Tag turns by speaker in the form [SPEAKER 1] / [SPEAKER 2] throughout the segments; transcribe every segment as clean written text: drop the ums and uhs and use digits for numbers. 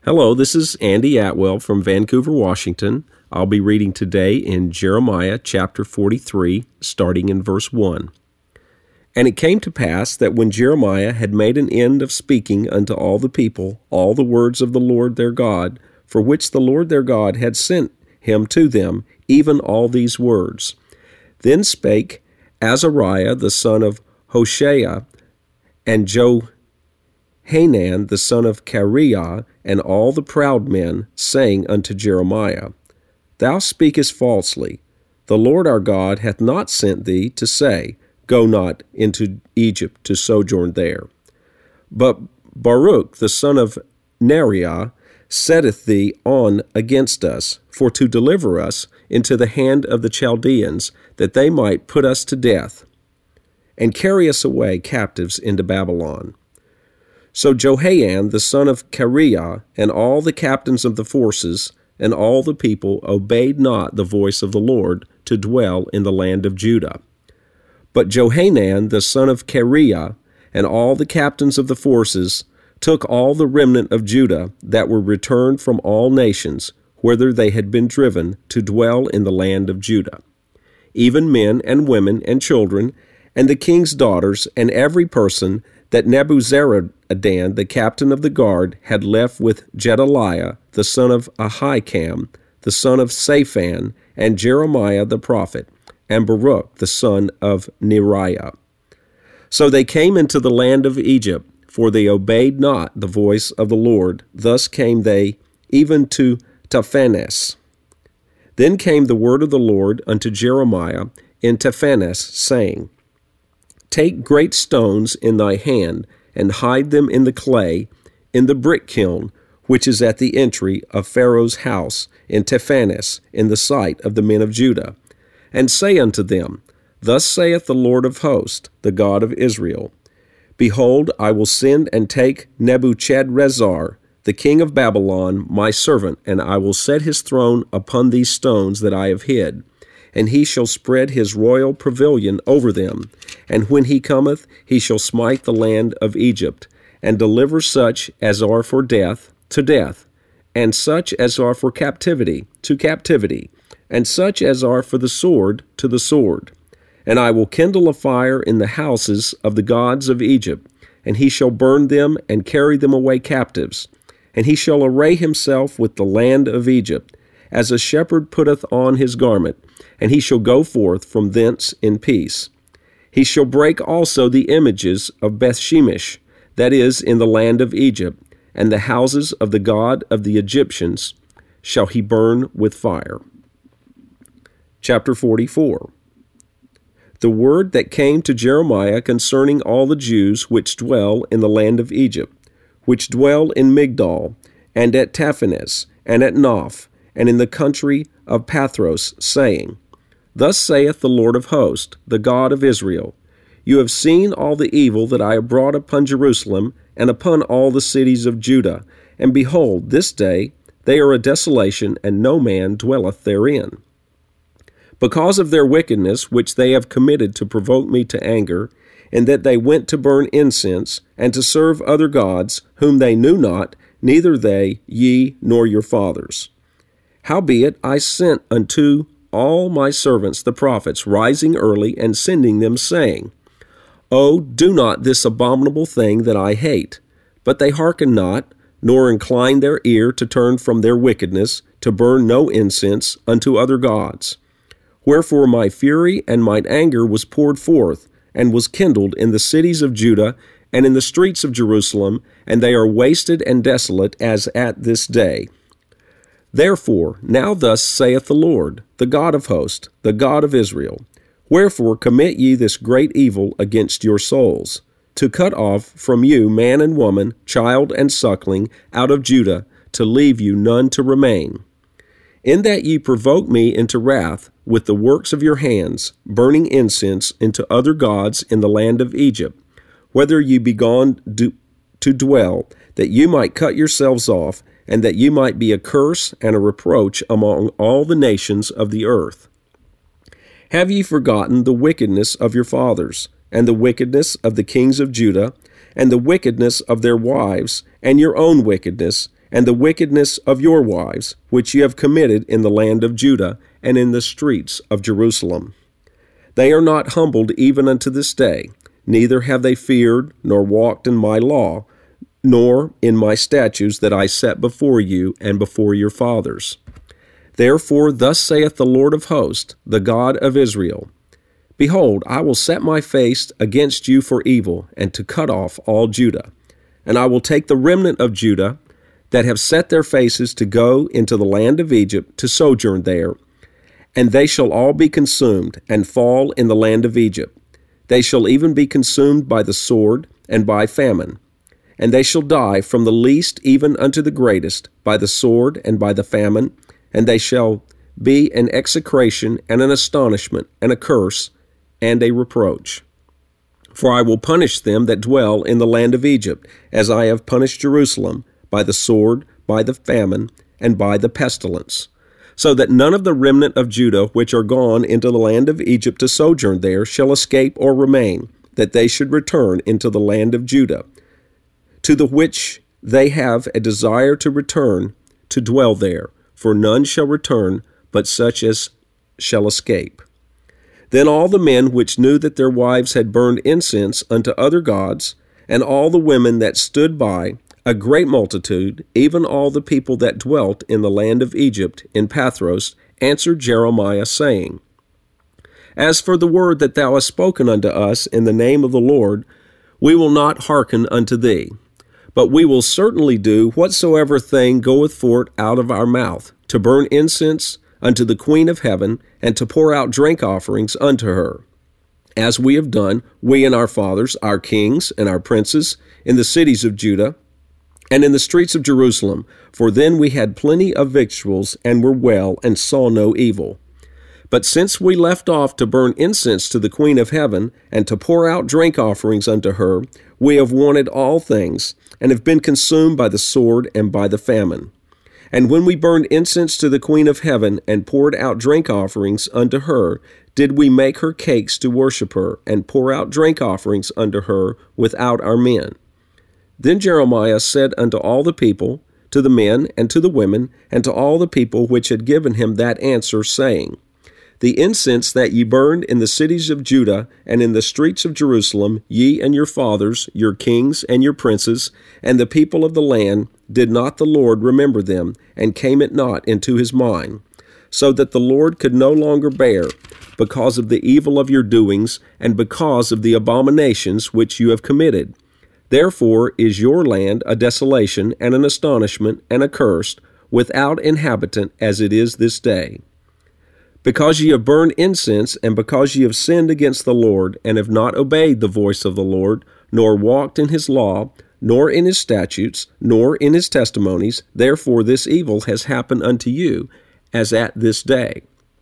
[SPEAKER 1] Hello, this is Andy Atwell from Vancouver, Washington. I'll be reading today in Jeremiah chapter 43, starting in verse 1. And it came to pass that when Jeremiah had made an end of speaking unto all the people all the words of the Lord their God, for which the Lord their God had sent him to them, even all these words, then spake Azariah the son of Hoshea, and Johanan the son of Kareah, and all the proud men, saying unto Jeremiah, Thou speakest falsely. The Lord our God hath not sent thee to say, Go not into Egypt to sojourn there. But Baruch the son of Neriah setteth thee on against us, for to deliver us into the hand of the Chaldeans, that they might put us to death, and carry us away captives into Babylon. So Johanan the son of Kareah, and all the captains of the forces, and all the people obeyed not the voice of the Lord to dwell in the land of Judah. But Johanan the son of Kareah, and all the captains of the forces, took all the remnant of Judah that were returned from all nations, whither they had been driven, to dwell in the land of Judah, even men and women and children, and the king's daughters, and every person that Nebuzaradan, the captain of the guard, had left with Gedaliah, the son of Ahikam, the son of Shaphan, and Jeremiah the prophet, and Baruch, the son of Neriah. So they came into the land of Egypt, for they obeyed not the voice of the Lord. Thus came they even to Tahpanhes. Then came the word of the Lord unto Jeremiah in Tahpanhes, saying, Take great stones in thy hand, and hide them in the clay, in the brick kiln, which is at the entry of Pharaoh's house in Tahpanhes, in the sight of the men of Judah. And say unto them, Thus saith the Lord of hosts, the God of Israel, Behold, I will send and take Nebuchadrezzar, the king of Babylon, my servant, and I will set his throne upon these stones that I have hid. And he shall spread his royal pavilion over them. And when he cometh, he shall smite the land of Egypt, and deliver such as are for death to death, and such as are for captivity to captivity, and such as are for the sword to the sword. And I will kindle a fire in the houses of the gods of Egypt, and he shall burn them and carry them away captives. And he shall array himself with the land of Egypt, as a shepherd putteth on his garment, and he shall go forth from thence in peace. He shall break also the images of Bethshemesh, that is in the land of Egypt, and the houses of the god of the Egyptians shall he burn with fire. Chapter 44. The word that came to Jeremiah concerning all the Jews which dwell in the land of Egypt, which dwell in Migdol, and at Tahpanhes, and at Noph, and in the country of Pathros, saying, Thus saith the Lord of hosts, the God of Israel, You have seen all the evil that I have brought upon Jerusalem, and upon all the cities of Judah, and behold, this day they are a desolation, and no man dwelleth therein. Because of their wickedness which they have committed to provoke me to anger, in that they went to burn incense, and to serve other gods, whom they knew not, neither they, ye, nor your fathers. Howbeit I sent unto all my servants the prophets, rising early, and sending them, saying, O, do not this abominable thing that I hate. But they hearken not, nor incline their ear to turn from their wickedness, to burn no incense unto other gods. Wherefore my fury and mine anger was poured forth, and was kindled in the cities of Judah, and in the streets of Jerusalem, and they are wasted and desolate as at this day. Therefore, now thus saith the Lord, the God of hosts, the God of Israel, Wherefore commit ye this great evil against your souls, to cut off from you man and woman, child and suckling, out of Judah, to leave you none to remain. In that ye provoke me into wrath with the works of your hands, burning incense into other gods in the land of Egypt, whether ye be gone to dwell, that you might cut yourselves off, and that you might be a curse and a reproach among all the nations of the earth. Have ye forgotten the wickedness of your fathers, and the wickedness of the kings of Judah, and the wickedness of their wives, and your own wickedness, and the wickedness of your wives, which ye have committed in the land of Judah and in the streets of Jerusalem. They are not humbled even unto this day, neither have they feared, nor walked in my law, nor in my statutes that I set before you and before your fathers. Therefore thus saith the Lord of hosts, the God of Israel, Behold, I will set my face against you for evil, and to cut off all Judah. And I will take the remnant of Judah that have set their faces to go into the land of Egypt to sojourn there, and they shall all be consumed, and fall in the land of Egypt. They shall even be consumed by the sword and by famine. And they shall die from the least even unto the greatest, by the sword and by the famine, and they shall be an execration and an astonishment and a curse and a reproach. For I will punish them that dwell in the land of Egypt, as I have punished Jerusalem, by the sword, by the famine, and by the pestilence, so that none of the remnant of Judah which are gone into the land of Egypt to sojourn there shall escape or remain, that they should return into the land of Judah, to the which they have a desire to return to dwell there, for none shall return but such as shall escape. Then all the men which knew that their wives had burned incense unto other gods, and all the women that stood by, a great multitude, even all the people that dwelt in the land of Egypt, in Pathros, answered Jeremiah, saying, As for the word that thou hast spoken unto us in the name of the Lord, we will not hearken unto thee, but we will certainly do whatsoever thing goeth forth out of our mouth, to burn incense unto the Queen of heaven, and to pour out drink offerings unto her, as we have done, we and our fathers, our kings and our princes, in the cities of Judah, and in the streets of Jerusalem, for then we had plenty of victuals, and were well, and saw no evil. But since we left off to burn incense to the Queen of heaven, and to pour out drink offerings unto her, we have wanted all things, and have been consumed by the sword and by the famine. And when we burned incense to the Queen of heaven, and poured out drink offerings unto her, did we make her cakes to worship her, and pour out drink offerings unto her without our men. Then Jeremiah said unto all the people, to the men, and to the women, and to all the people which had given him that answer, saying, The incense that ye burned in the cities of Judah, and in the streets of Jerusalem, ye and your fathers, your kings and your princes, and the people of the land, did not the Lord remember them, and came it not into his mind, so that the Lord could no longer bear, because of the evil of your doings, and because of the abominations which you have committed. Therefore is your land a desolation, and an astonishment, and accursed, without inhabitant, as it is this day. Because ye have burned incense, and because ye have sinned against the Lord, and have not obeyed the voice of the Lord, nor walked in his law, nor in his statutes, nor in his testimonies, therefore this evil has happened unto you, as at this day.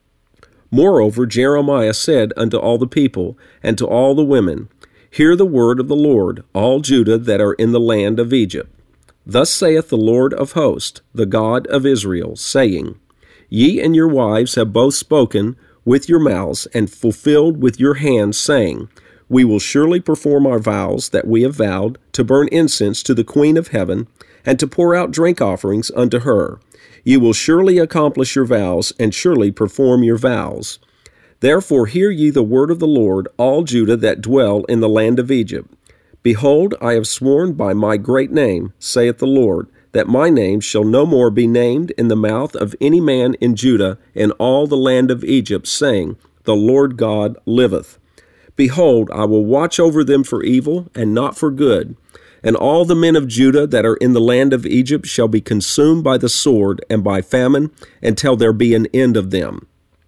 [SPEAKER 1] Moreover, Jeremiah said unto all the people, and to all the women, Hear the word of the Lord, all Judah that are in the land of Egypt. Thus saith the Lord of hosts, the God of Israel, saying, Ye and your wives have both spoken with your mouths, and fulfilled with your hands, saying, We will surely perform our vows that we have vowed, to burn incense to the Queen of heaven, and to pour out drink offerings unto her. You will surely accomplish your vows, and surely perform your vows. Therefore hear ye the word of the Lord, all Judah that dwell in the land of Egypt. Behold, I have sworn by my great name, saith the Lord, that my name shall no more be named in the mouth of any man in Judah in all the land of Egypt, saying, The Lord God liveth. Behold, I will watch over them for evil, and not for good. And all the men of Judah that are in the land of Egypt shall be consumed by the sword and by famine, until there be an end of them.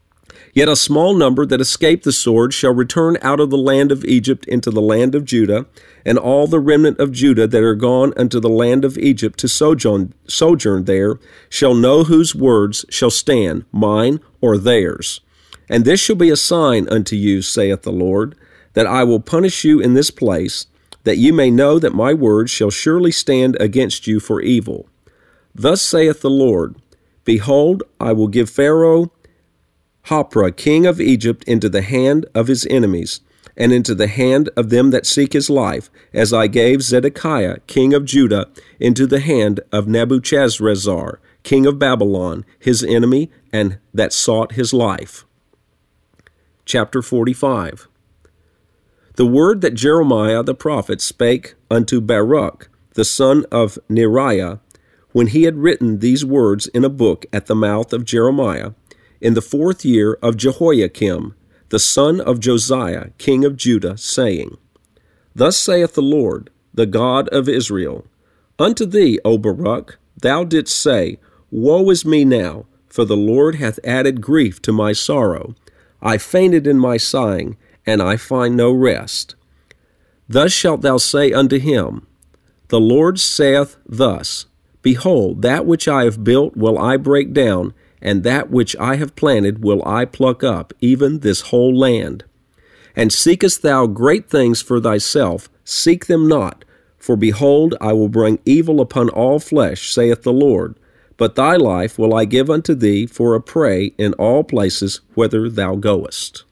[SPEAKER 1] Yet a small number that escape the sword shall return out of the land of Egypt into the land of Judah, and all the remnant of Judah that are gone unto the land of Egypt to sojourn there shall know whose words shall stand, mine or theirs. And this shall be a sign unto you, saith the Lord, that I will punish you in this place, that you may know that my words shall surely stand against you for evil. Thus saith the Lord, Behold, I will give Pharaoh Hophra, king of Egypt, into the hand of his enemies, and into the hand of them that seek his life, as I gave Zedekiah king of Judah into the hand of Nebuchadrezzar king of Babylon, his enemy, and that sought his life. Chapter 45. The word that Jeremiah the prophet spake unto Baruch, the son of Neriah, when he had written these words in a book at the mouth of Jeremiah, in the 4th year of Jehoiakim, the son of Josiah, king of Judah, saying, Thus saith the Lord, the God of Israel, Unto thee, O Baruch, thou didst say, Woe is me now, for the Lord hath added grief to my sorrow. I fainted in my sighing, and I find no rest. Thus shalt thou say unto him, The Lord saith thus, Behold, that which I have built will I break down, and that which I have planted will I pluck up, even this whole land. And seekest thou great things for thyself, seek them not. For behold, I will bring evil upon all flesh, saith the Lord. But thy life will I give unto thee for a prey in all places whither thou goest.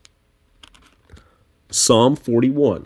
[SPEAKER 1] Psalm 41.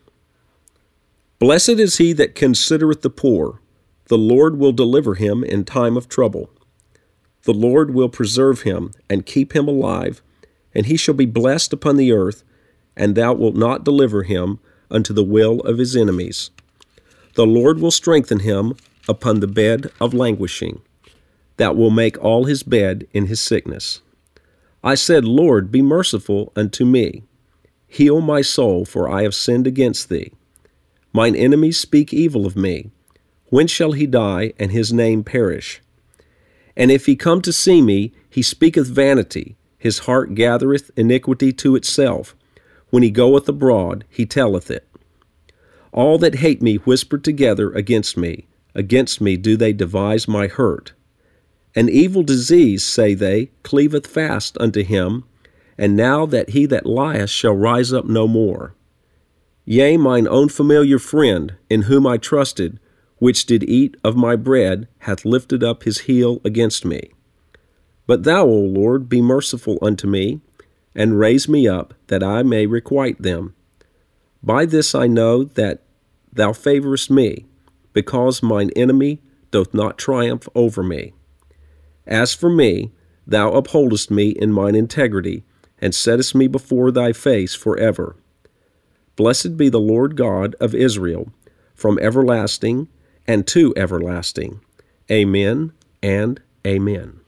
[SPEAKER 1] Blessed is he that considereth the poor. The Lord will deliver him in time of trouble. The Lord will preserve him and keep him alive, and he shall be blessed upon the earth, and thou wilt not deliver him unto the will of his enemies. The Lord will strengthen him upon the bed of languishing, that will make all his bed in his sickness. I said, Lord, be merciful unto me. Heal my soul, for I have sinned against thee. Mine enemies speak evil of me. When shall he die, and his name perish? And if he come to see me, he speaketh vanity. His heart gathereth iniquity to itself. When he goeth abroad, he telleth it. All that hate me whisper together against me. Against me do they devise my hurt. An evil disease, say they, cleaveth fast unto him, and now that he that lieth shall rise up no more. Yea, mine own familiar friend, in whom I trusted, which did eat of my bread, hath lifted up his heel against me. But thou, O Lord, be merciful unto me, and raise me up, that I may requite them. By this I know that thou favorest me, because mine enemy doth not triumph over me. As for me, thou upholdest me in mine integrity, and settest me before thy face forever. Blessed be the Lord God of Israel, from everlasting and to everlasting. Amen and amen.